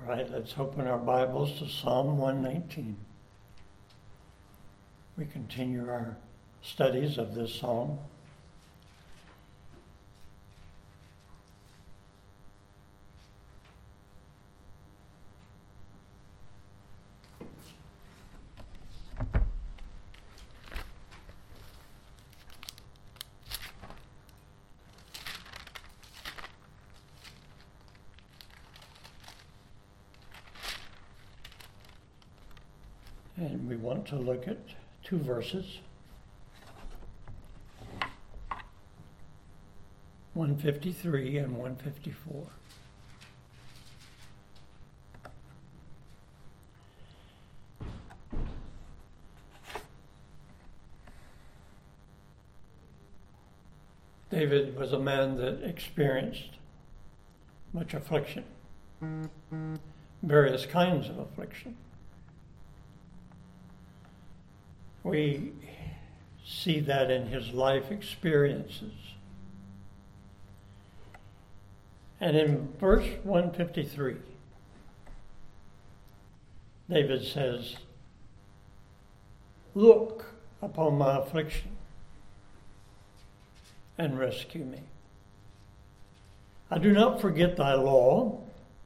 All right, let's open our Bibles to Psalm 119. We continue our studies of this psalm. And we want to look at two verses, 153 and 154. David was a man that experienced much affliction, various kinds of affliction. We see that in his life experiences. And in verse 153, David says, "Look upon my affliction and rescue me. I do not forget thy law.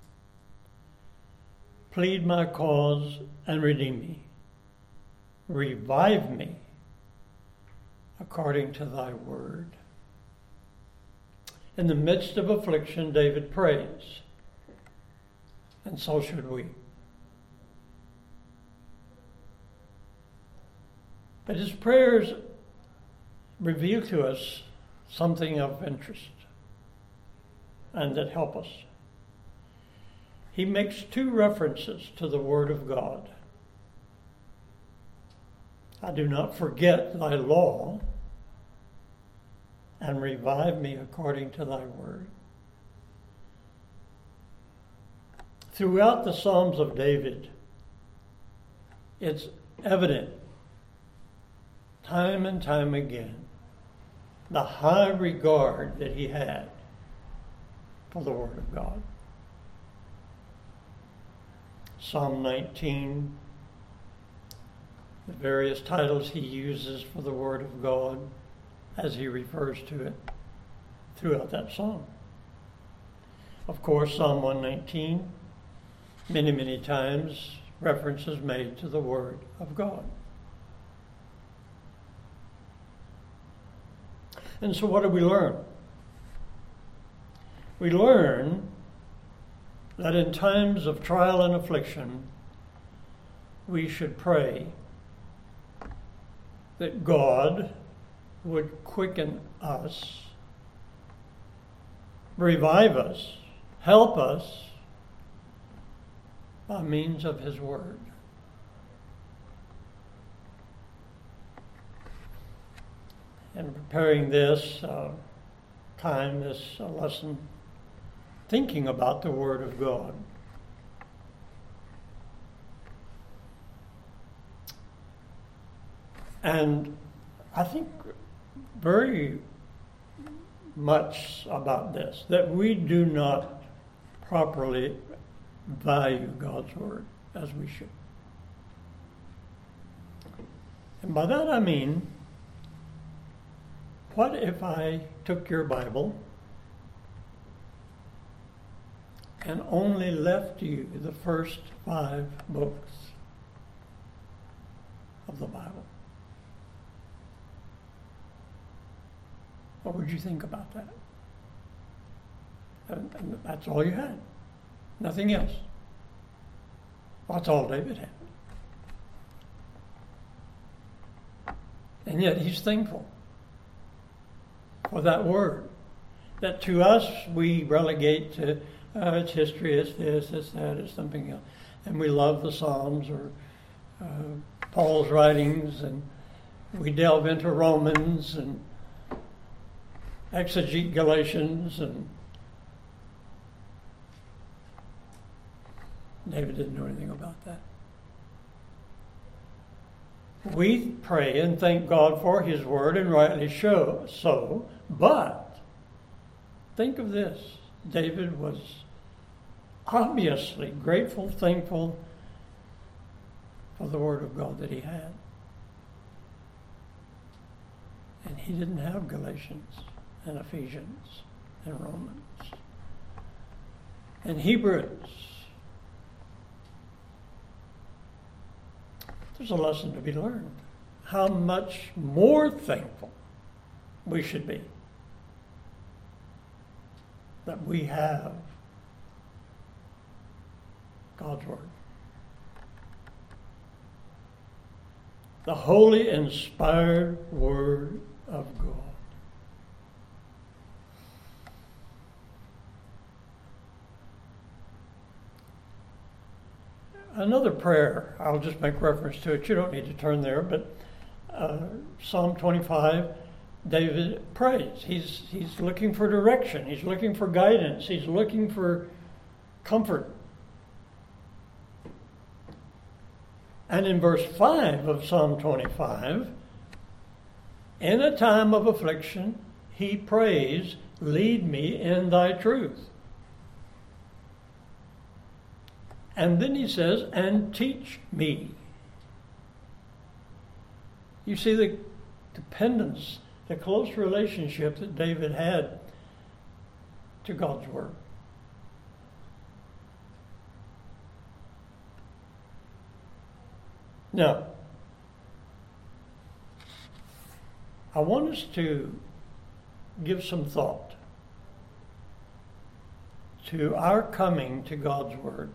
Plead my cause and redeem me. Revive me according to thy word." In the midst of affliction, David prays, and so should we. But his prayers reveal to us something of interest and that help us. He makes two references to the Word of God. I do not forget thy law, and revive me according to thy word. Throughout the Psalms of David, it's evident time and time again the high regard that he had for the Word of God. Psalm 19, the various titles he uses for the Word of God as he refers to it throughout that psalm. Of course, Psalm 119, many times, references made to the Word of God. And so what do we learn? We learn that in times of trial and affliction, we should pray that God would quicken us, revive us, help us by means of his word. In preparing this lesson, thinking about the Word of God, and I think very much about this, that we do not properly value God's Word as we should. And by that I mean, what if I took your Bible and only left you the first 5 books of the Bible? What would you think about that? And that's all you had. Nothing else. That's all David had. And yet he's thankful for that word. That to us we relegate to it's history, it's this, it's that, it's something else. And we love the Psalms or Paul's writings, and we delve into Romans and exegete Galatians, and David didn't know anything about that. We pray and thank God for his word, and rightly so, but think of this. David was obviously grateful, thankful for the Word of God that he had. And he didn't have Galatians and Ephesians and Romans and Hebrews. There's a lesson to be learned. How much more thankful we should be that we have God's Word. The holy, inspired Word of God. Another prayer, I'll just make reference to it. You don't need to turn there, but Psalm 25, David prays. He's looking for direction. He's looking for guidance. He's looking for comfort. And in verse 5 of Psalm 25, in a time of affliction, he prays, lead me in thy truth. And then he says, and teach me. You see the dependence, the close relationship that David had to God's Word. Now, I want us to give some thought to our coming to God's Word.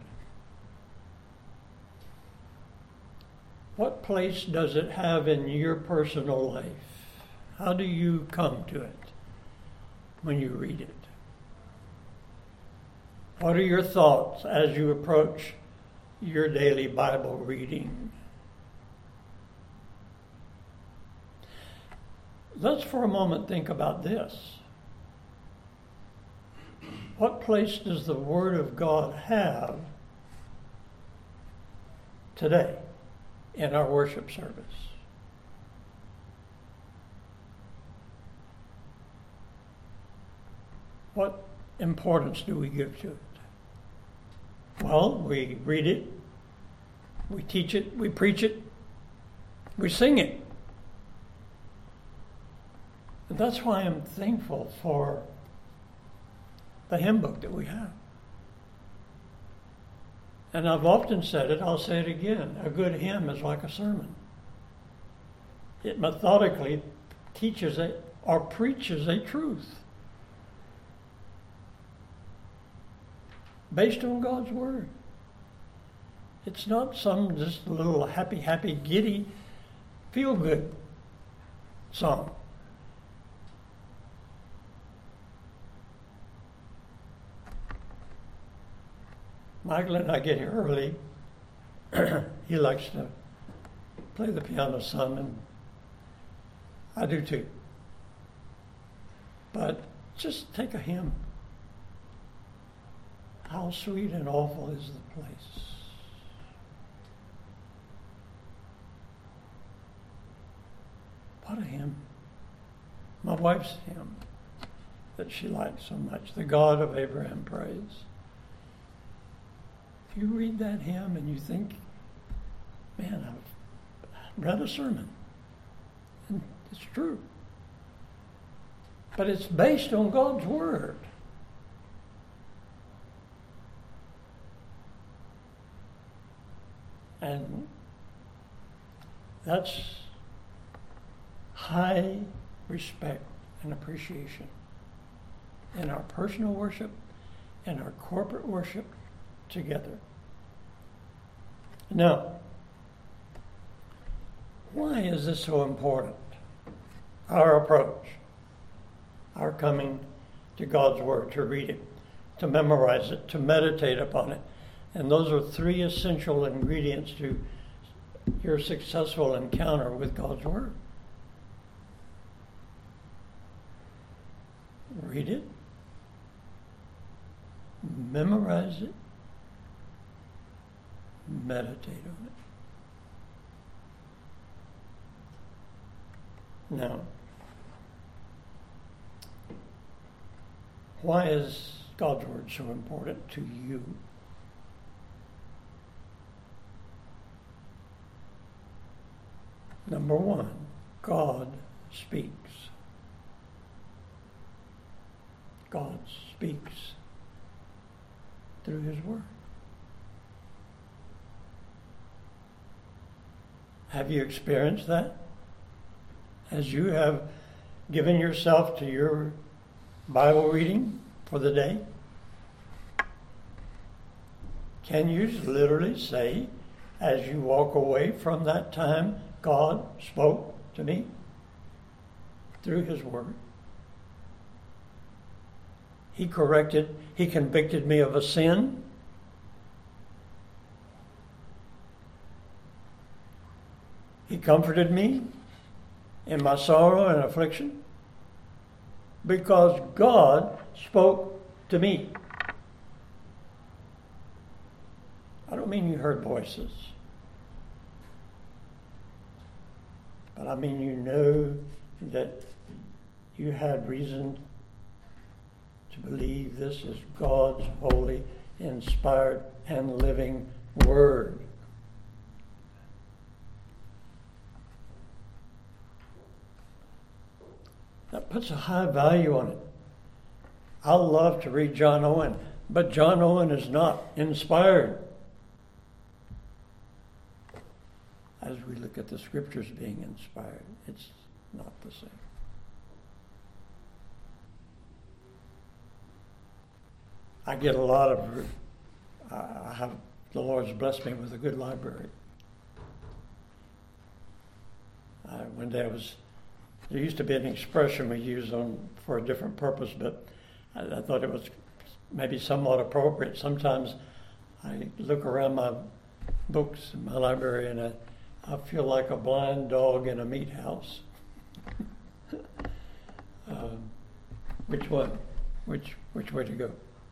What place does it have in your personal life? How do you come to it when you read it? What are your thoughts as you approach your daily Bible reading? Let's for a moment think about this. What place does the Word of God have today in our worship service? What importance do we give to it? Well, we read it, we teach it, we preach it, we sing it. And that's why I'm thankful for the hymn book that we have. And I've often said it, I'll say it again. A good hymn is like a sermon. It methodically teaches or preaches a truth based on God's Word. It's not some just little happy, giddy, feel-good song. Michael and I get here early. He likes to play the piano some, and I do too. But just take a hymn. How sweet and awful is the place. What a hymn. My wife's hymn that she likes so much, The God of Abraham Praise. If you read that hymn and you think, man, I've read a sermon, and it's true. But it's based on God's Word. And that's high respect and appreciation in our personal worship and our corporate worship together. Now, why is this so important? Our approach, our coming to God's Word, to read it, to memorize it, to meditate upon it. And those are three essential ingredients to your successful encounter with God's Word. Read it, memorize it, meditate on it. Now, why is God's Word so important to you Number one, God speaks. God speaks through His Word. Have you experienced that? As you have given yourself to your Bible reading for the day? Can you literally say, as you walk away from that time, God spoke to me through His Word? He convicted me of a sin. He comforted me in my sorrow and affliction because God spoke to me. I don't mean you heard voices, but I mean you know that you had reason to believe this is God's holy, inspired, and living Word. That puts a high value on it. I love to read John Owen, but John Owen is not inspired. As we look at the Scriptures being inspired, it's not the same. I get a lot of, the Lord's blessed me with a good library. One day there used to be an expression we used for a different purpose, but I thought it was maybe somewhat appropriate. Sometimes I look around my books in my library and I feel like a blind dog in a meat house. Which one? Which way to go?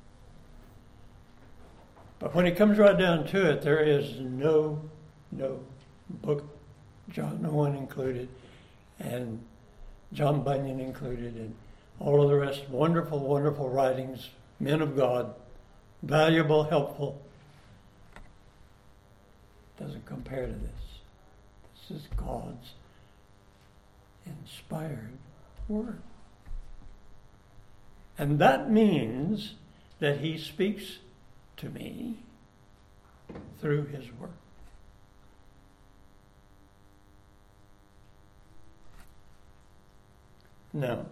But when it comes right down to it, there is no book, John Owen included, and John Bunyan included, and all of the rest, wonderful, wonderful writings, men of God, valuable, helpful, doesn't compare to this. This is God's inspired Word. And that means that He speaks to me through His Word. Now,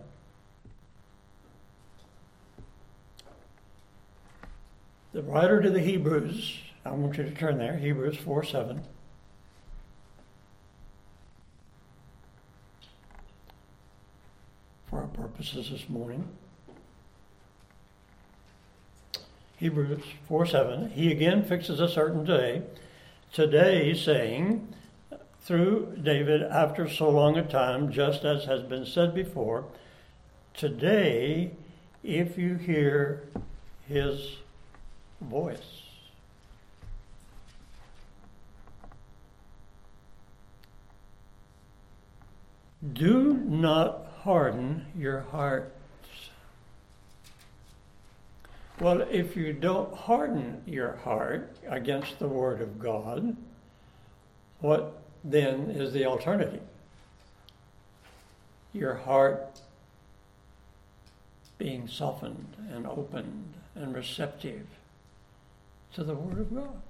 the writer to the Hebrews, I want you to turn there, Hebrews 4:7. For our purposes this morning. Hebrews 4:7, he again fixes a certain day, today saying, through David after so long a time, just as has been said before, today, if you hear His voice. Do not harden your hearts. Well, if you don't harden your heart against the Word of God, what then is the alternative? Your heart being softened and opened and receptive to the Word of God.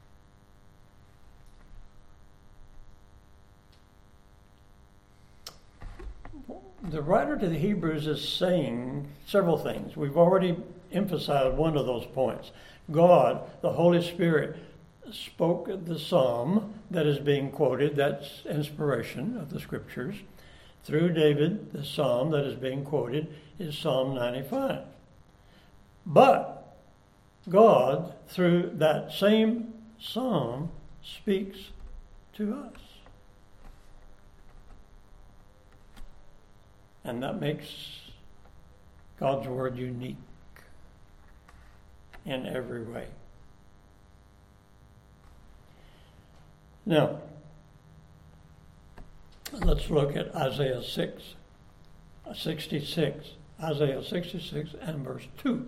The writer to the Hebrews is saying several things. We've already emphasized one of those points. God, the Holy Spirit, spoke the psalm that is being quoted. That's inspiration of the Scriptures. Through David, the psalm that is being quoted is Psalm 95. But God, through that same psalm, speaks to us. And that makes God's Word unique in every way. Now, let's look at Isaiah 66 and verse 2.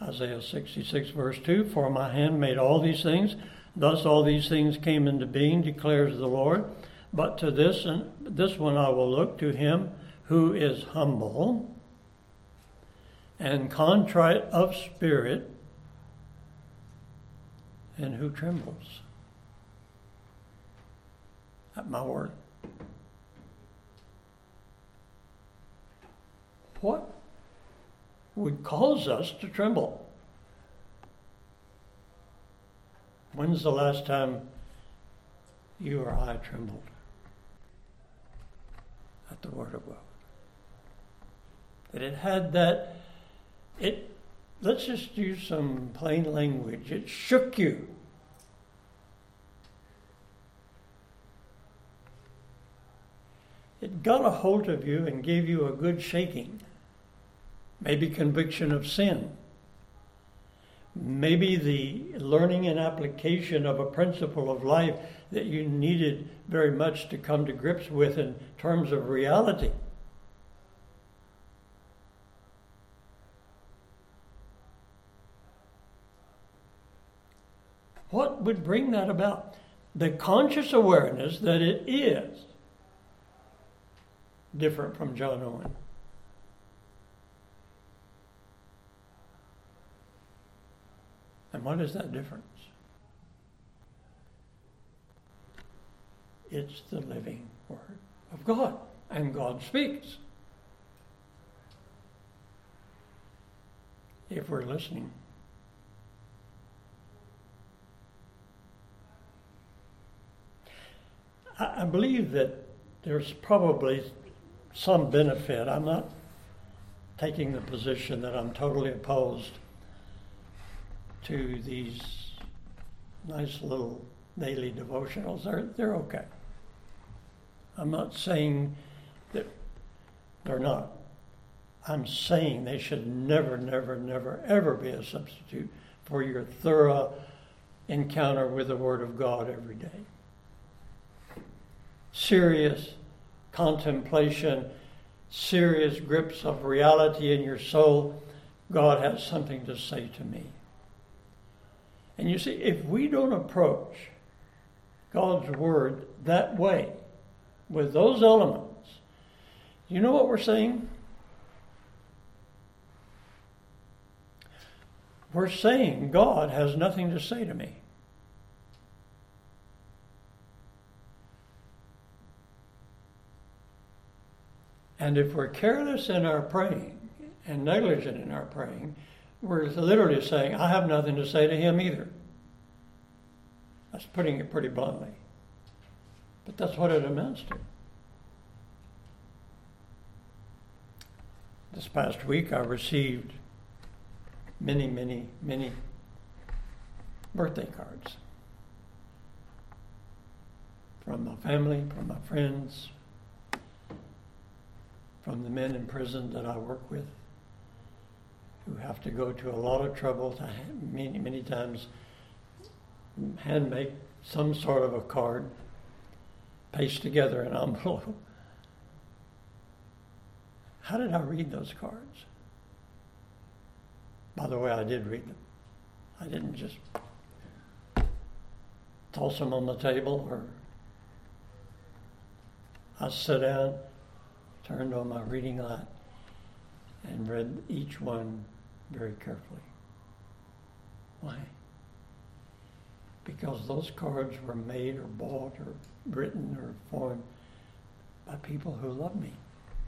Isaiah 66 verse 2, for my hand made all these things, thus all these things came into being, declares the Lord. But to this one I will look, to him who is humble and contrite of spirit, and who trembles at my word. What would cause us to tremble? When's the last time you or I trembled at the word of God? That it had that, let's just use some plain language, it shook you. It got a hold of you and gave you a good shaking. Maybe conviction of sin. Maybe the learning and application of a principle of life that you needed very much to come to grips with in terms of reality. What would bring that about? The conscious awareness that it is different from John Owen. And what is that difference? It's the living Word of God, and God speaks. If we're listening. I believe that there's probably some benefit. I'm not taking the position that I'm totally opposed to these nice little daily devotionals. They're okay. I'm not saying that they're not. I'm saying they should never, never, never, ever be a substitute for your thorough encounter with the Word of God every day. Serious contemplation, serious grips of reality in your soul. God has something to say to me. And you see, if we don't approach God's Word that way, with those elements, you know what we're saying? We're saying God has nothing to say to me. And if we're careless in our praying and negligent in our praying, we're literally saying, I have nothing to say to him either. That's putting it pretty bluntly. But that's what it amounts to. This past week I received many, many, many birthday cards from my family, from my friends, from the men in prison that I work with, who have to go to a lot of trouble to many, many times hand make some sort of a card, paste together an envelope. How did I read those cards? By the way, I did read them. I didn't just toss them on the table, or I sat down, turned on my reading light, and read each one very carefully. Why? Because those cards were made or bought or written or formed by people who love me.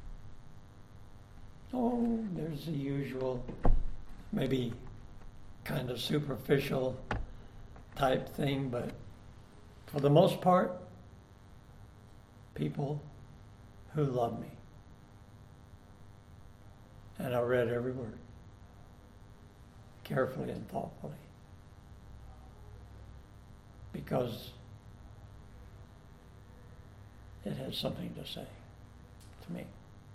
Oh, there's the usual, maybe kind of superficial type thing, but for the most part, people who love me. And I read every word, carefully and thoughtfully, because it has something to say to me.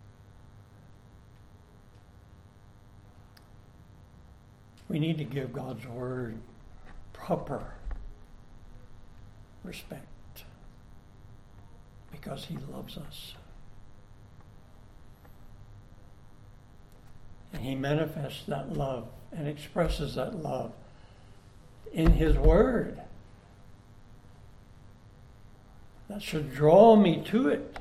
We need to give God's Word proper respect because He loves us. And he manifests that love and expresses that love in his word. That should draw me to it.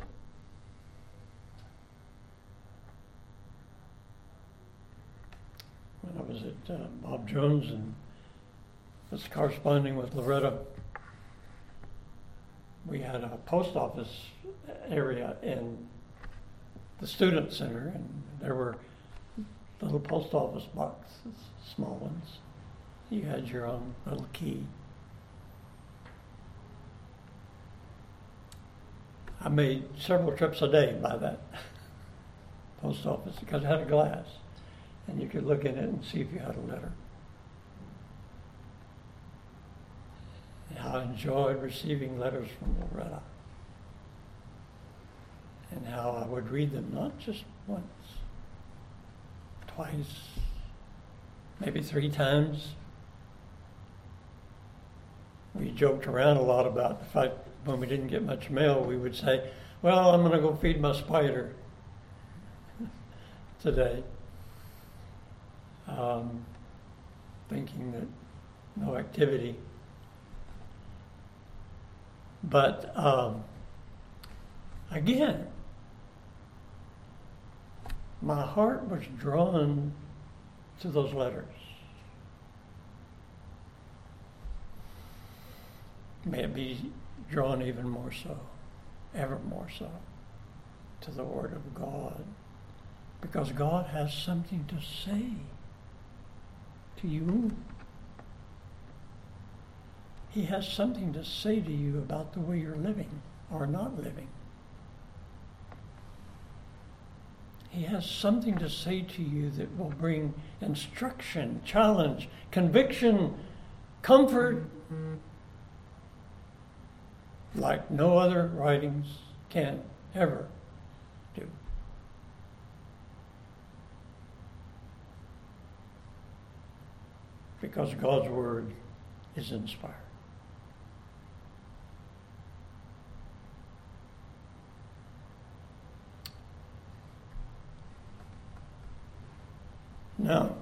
When I was at Bob Jones and was corresponding with Loretta, we had a post office area in the student center, and there were little post office boxes, small ones. You had your own little key. I made several trips a day by that post office because it had a glass, and you could look in it and see if you had a letter. And I enjoyed receiving letters from Loretta, and how I would read them, not just once, twice, maybe 3 times. We joked around a lot about the fact when we didn't get much mail, we would say, well, I'm going to go feed my spider today. Thinking that no activity. But again, my heart was drawn to those letters. May it be drawn even more so, ever more so, to the Word of God. Because God has something to say to you. He has something to say to you about the way you're living or not living. He has something to say to you that will bring instruction, challenge, conviction, comfort, like no other writings can ever do. Because God's Word is inspired. Now,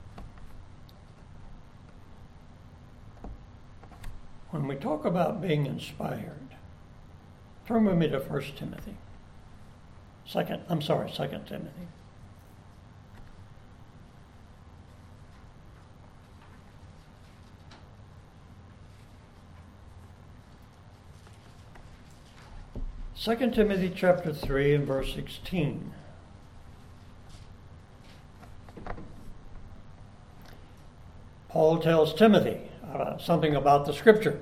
when we talk about being inspired, turn with me to 1 Timothy. 2 Timothy. Second Timothy chapter 3 and verse 16. Paul tells Timothy something about the Scripture.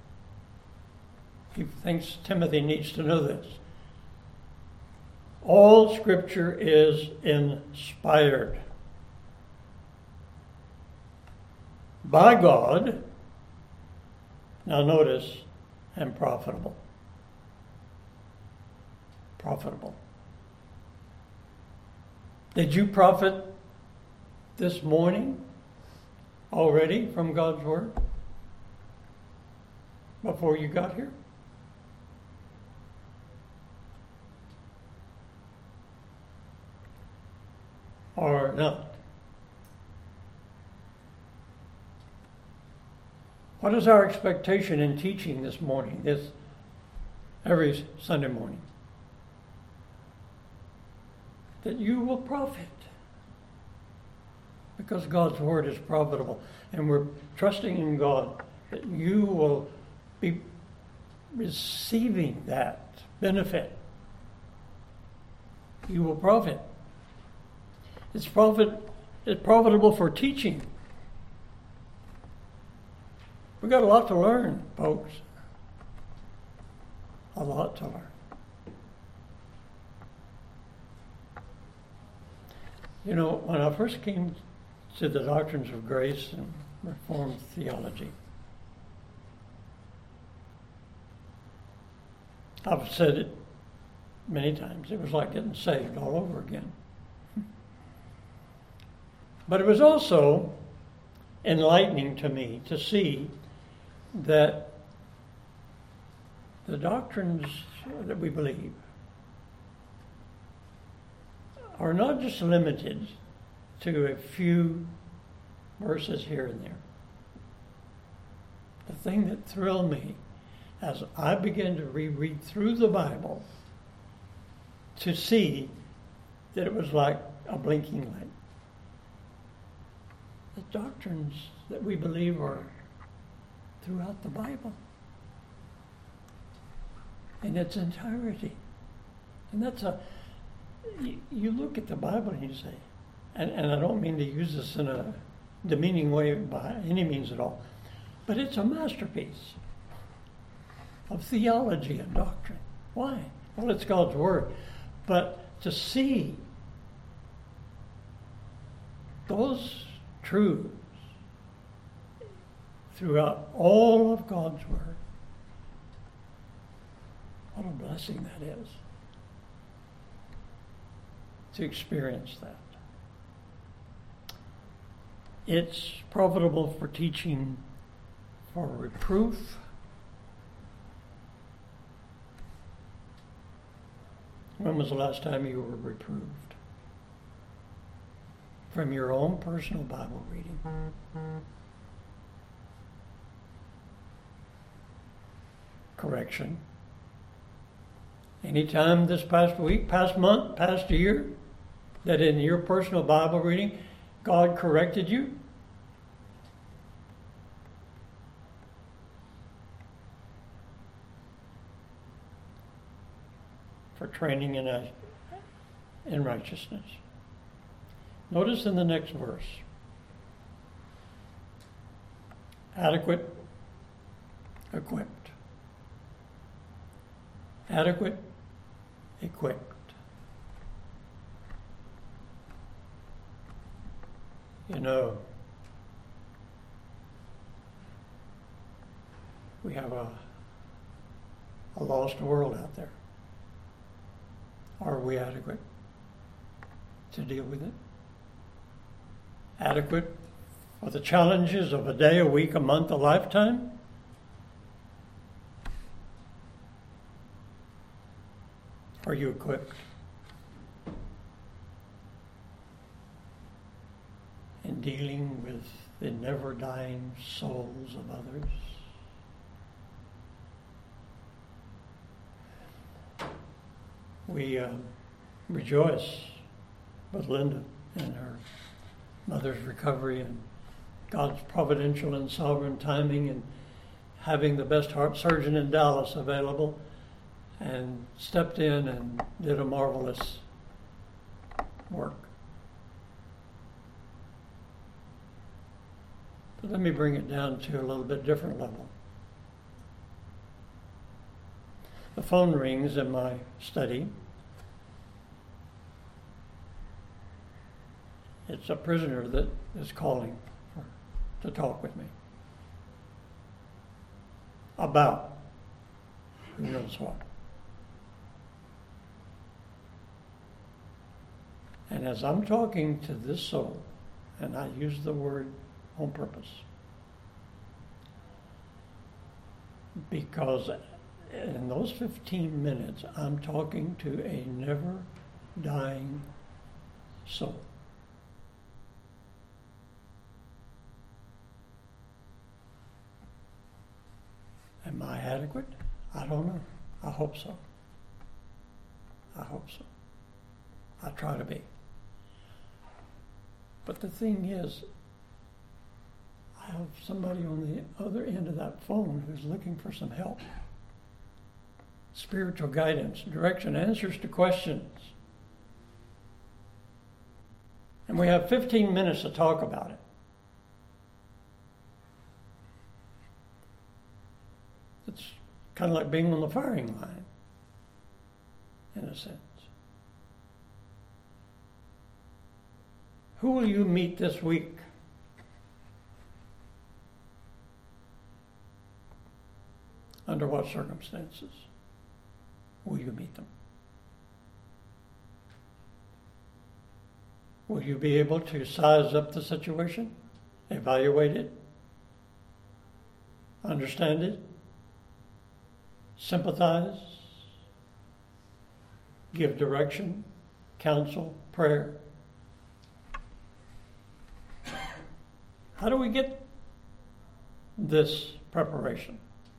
He thinks Timothy needs to know this. All Scripture is inspired by God, now notice, and profitable. Profitable. Did you profit this morning already from God's Word before you got here? Or not? What is our expectation in teaching this morning, every Sunday morning? That you will profit. Because God's Word is profitable. And we're trusting in God that you will be receiving that benefit. You will profit. It's profitable for teaching. We've got a lot to learn, folks. A lot to learn. You know, when I first came to the doctrines of grace and Reformed theology, I've said it many times. It was like getting saved all over again. But it was also enlightening to me to see that the doctrines that we believe are not just limited to a few verses here and there. The thing that thrilled me as I began to reread through the Bible to see that it was like a blinking light. The doctrines that we believe are throughout the Bible in its entirety. And that's you look at the Bible and you say, and I don't mean to use this in a demeaning way by any means at all, but it's a masterpiece of theology and doctrine. Why? Well, it's God's Word. But to see those truths throughout all of God's Word, what a blessing that is to experience that. It's profitable for teaching, for reproof. When was the last time you were reproved? From your own personal Bible reading. Correction. Anytime this past week, past month, past year, that in your personal Bible reading, God corrected you? For training in righteousness. Notice in the next verse. Adequate, equipped. Adequate, equipped. You know, we have a lost world out there. Are we adequate to deal with it? Adequate for the challenges of a day, a week, a month, a lifetime? Are you equipped in dealing with the never-dying souls of others? We rejoice with Linda in her mother's recovery and God's providential and sovereign timing and having the best heart surgeon in Dallas available, and stepped in and did a marvelous work. But let me bring it down to a little bit different level. The phone rings in my study. It's a prisoner that is calling to talk with me about who knows what. And as I'm talking to this soul, and I use the word on purpose, because in those 15 minutes, I'm talking to a never-dying soul. Am I adequate? I don't know. I hope so. I hope so. I try to be. But the thing is, I have somebody on the other end of that phone who's looking for some help. Spiritual guidance, direction, answers to questions. And we have 15 minutes to talk about it. It's kind of like being on the firing line, in a sense. Who will you meet this week? Under what circumstances will you meet them? Will you be able to size up the situation, evaluate it, understand it, sympathize, give direction, counsel, prayer? How do we get this preparation?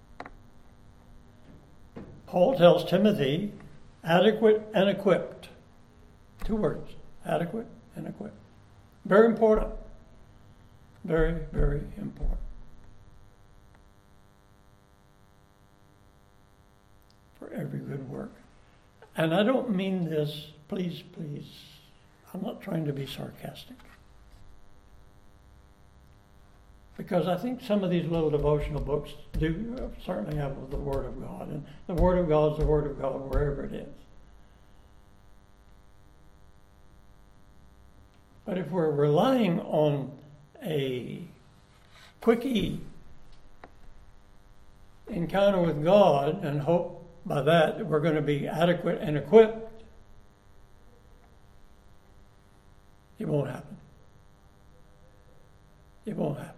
Paul tells Timothy, adequate and equipped. 2 words, adequate and equipped. Very important. Very, very important. For every good work. And I don't mean this, please, I'm not trying to be sarcastic. Because I think some of these little devotional books do certainly have the Word of God. And the Word of God is the Word of God wherever it is. But if we're relying on a quickie encounter with God and hope by that we're going to be adequate and equipped, it won't happen. It won't happen.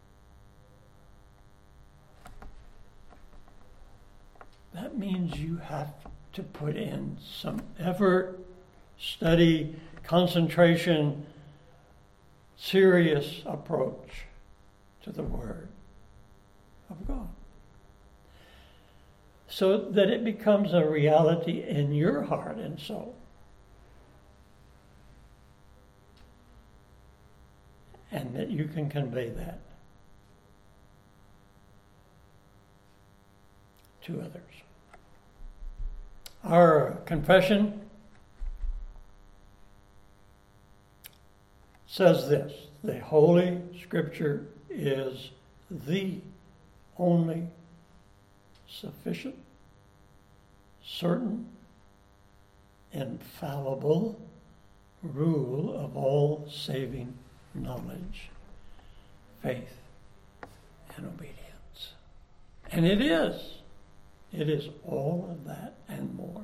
That means you have to put in some effort, study, concentration, serious approach to the Word of God, so that it becomes a reality in your heart and soul. And that you can convey that to others. Our confession says this: the Holy Scripture is the only sufficient, certain, infallible rule of all saving knowledge, faith, and obedience. And it is. It is all of that and more.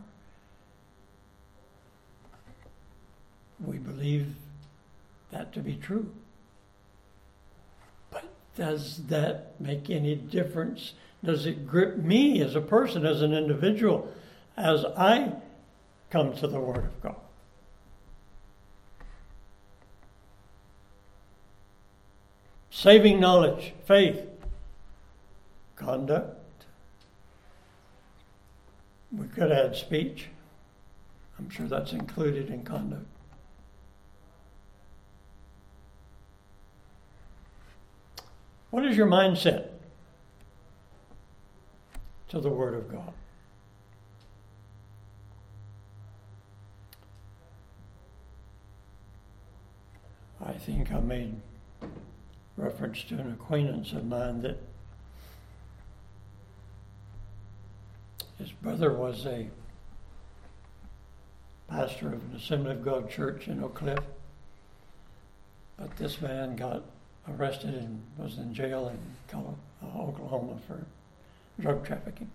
We believe that to be true. But does that make any difference? Does it grip me as a person, as an individual, as I come to the Word of God? Saving knowledge, faith, conduct. We could add speech. I'm sure that's included in conduct. What is your mindset to the Word of God? I think I made reference to an acquaintance of mine that his brother was a pastor of an Assembly of God church in Oak Cliff. But this man got arrested and was in jail in Oklahoma for drug trafficking.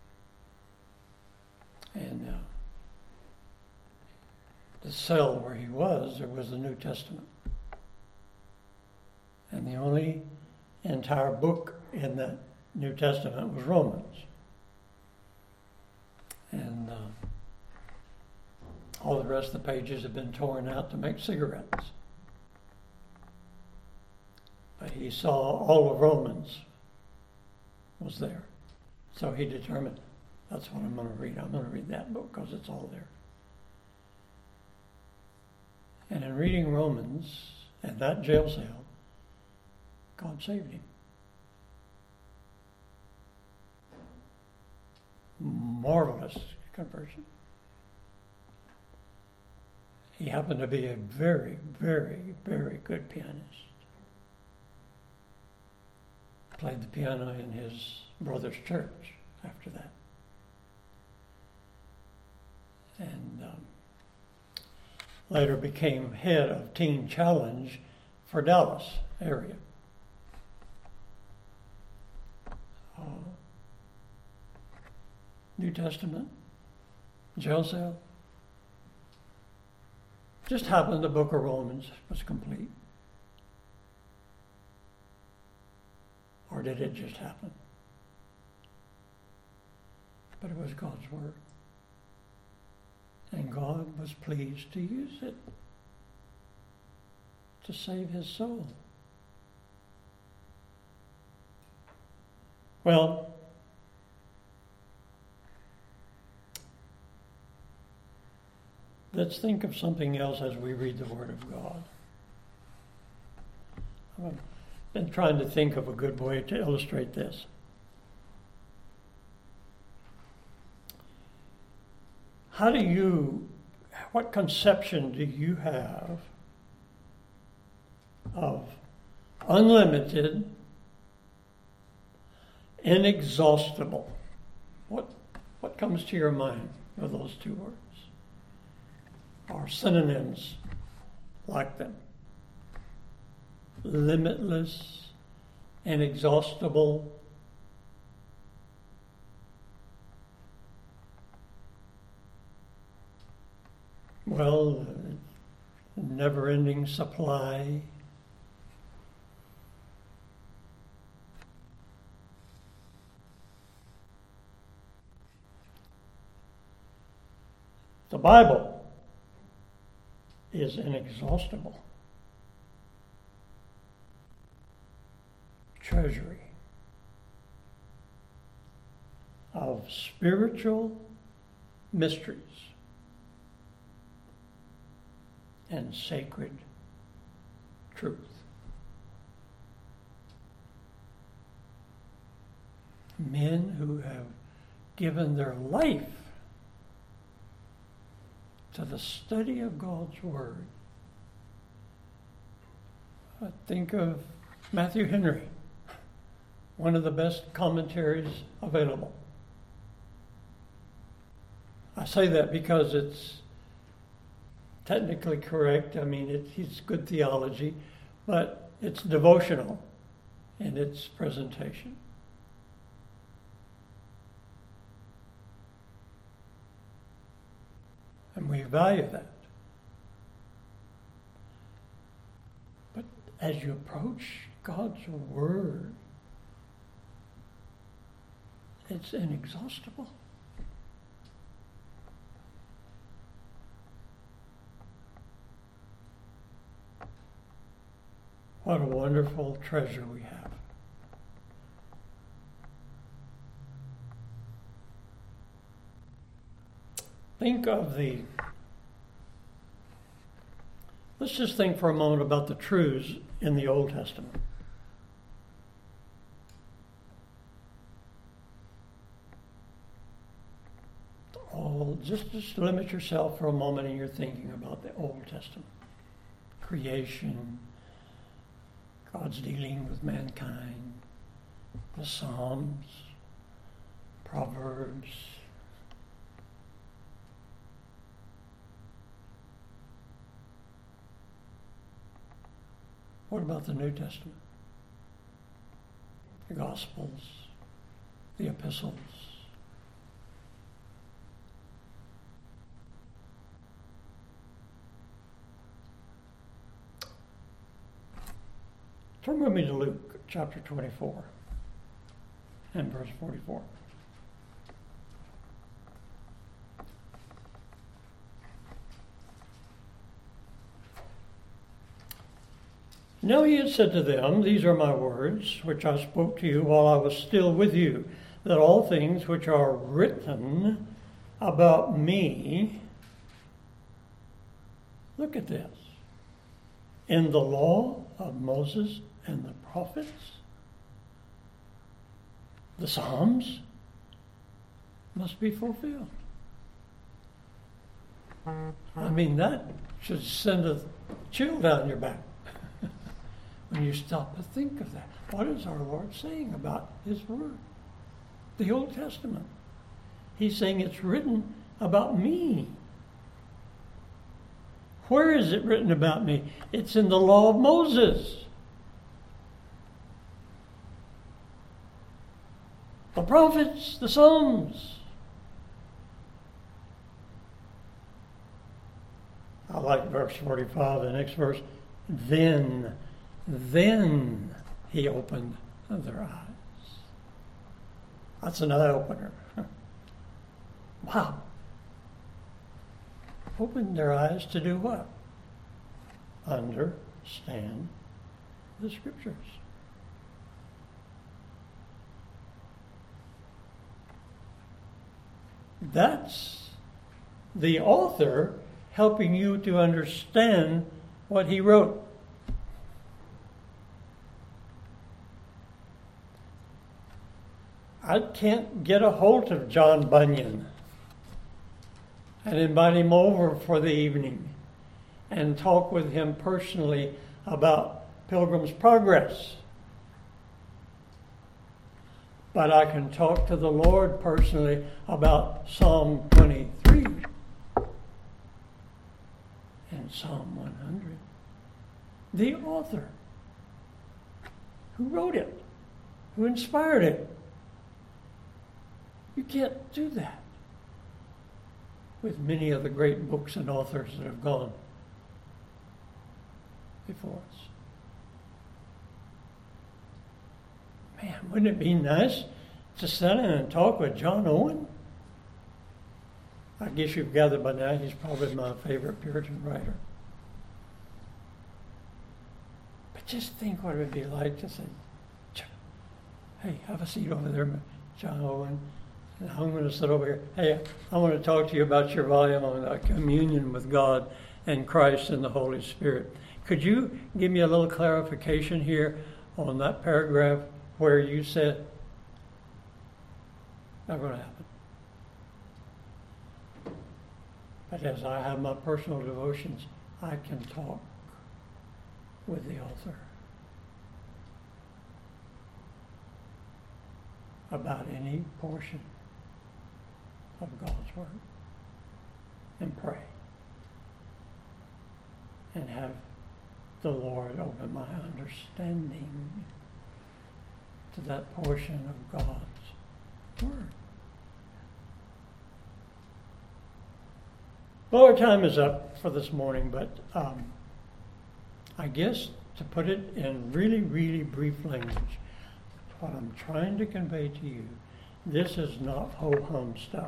And the cell where he was, there was the New Testament. And the only entire book in that New Testament was Romans. And all the rest of the pages have been torn out to make cigarettes. But he saw all of Romans was there. So he determined, that's what I'm going to read. I'm going to read that book because it's all there. And in reading Romans in that jail cell, God saved him. Marvelous conversion. He happened to be a very, very, very good pianist. Played the piano in his brother's church after that. And later became head of Teen Challenge for Dallas area. New Testament, jail cell. Just happened the book of Romans was complete. Or did it just happen? But it was God's Word. And God was pleased to use it to save his soul. Well, let's think of something else as we read the Word of God. I've been trying to think of a good way to illustrate this. What conception do you have of unlimited, inexhaustible? What comes to your mind with those two words? Or synonyms like them? Limitless, inexhaustible. Well, never-ending supply. The Bible is inexhaustible. Treasury of spiritual mysteries and sacred truth. Men who have given their life to the study of God's Word. Think of Matthew Henry, one of the best commentaries available. I say that because it's technically correct. I mean, it's good theology, but it's devotional in its presentation. And we value that. But as you approach God's Word, it's inexhaustible. What a wonderful treasure we have. Let's just think for a moment about the truths in the Old Testament. Just limit yourself for a moment in your thinking about the Old Testament. Creation, God's dealing with mankind, the Psalms, Proverbs. What about the New Testament? The Gospels, the Epistles. Turn with me to Luke chapter 24 and verse 44. Now he had said to them, "These are my words, which I spoke to you while I was still with you, that all things which are written about me," look at this, "in the law of Moses and the prophets, the Psalms, must be fulfilled." I mean, that should send a chill down your back when you stop to think of that. What is our Lord saying about His Word? The Old Testament. He's saying it's written about me. Where is it written about me? It's in the law of Moses. The prophets, the Psalms. I like verse 45, the next verse. Then he opened their eyes. That's an eye-opener. Wow. Opened their eyes to do what? Understand the Scriptures. That's the author helping you to understand what he wrote. I can't get a hold of John Bunyan and invite him over for the evening and talk with him personally about Pilgrim's Progress. But I can talk to the Lord personally about Psalm 23 and Psalm 100. The author who wrote it, who inspired it. You can't do that with many of the great books and authors that have gone before us. Man, wouldn't it be nice to sit in and talk with John Owen? I guess you've gathered by now he's probably my favorite Puritan writer. But just think what it would be like to say, hey, have a seat over there, John Owen. And I'm going to sit over here. Hey, I want to talk to you about your volume on communion with God and Christ and the Holy Spirit. Could you give me a little clarification here on that paragraph where you said, not going to happen. But as I have my personal devotions, I can talk with the author about any portion of God's Word and pray and have the Lord open my understanding to that portion of God's Word. Well, our time is up for this morning, but I guess to put it in really, really brief language, what I'm trying to convey to you, this is not ho-hum stuff.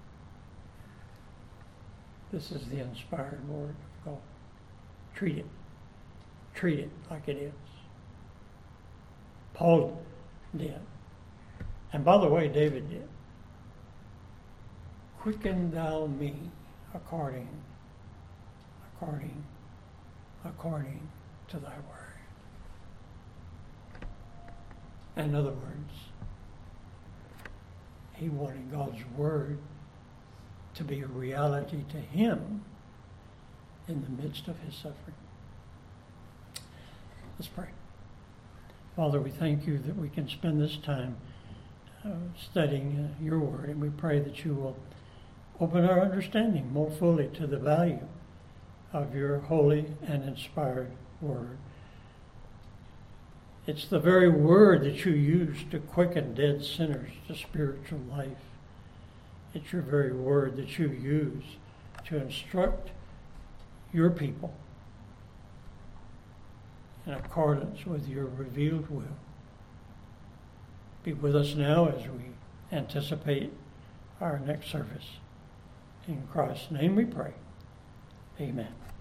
This is the inspired Word of God. Treat it. Treat it like it is. Paul did. And by the way, David did. Quicken thou me according to thy word. In other words, he wanted God's word to be a reality to him in the midst of his suffering. Let's pray. Father, we thank you that we can spend this time studying your word, and we pray that you will open our understanding more fully to the value of your holy and inspired word. It's the very word that you use to quicken dead sinners to spiritual life. It's your very word that you use to instruct your people in accordance with your revealed will. Be with us now as we anticipate our next service. In Christ's name we pray. Amen.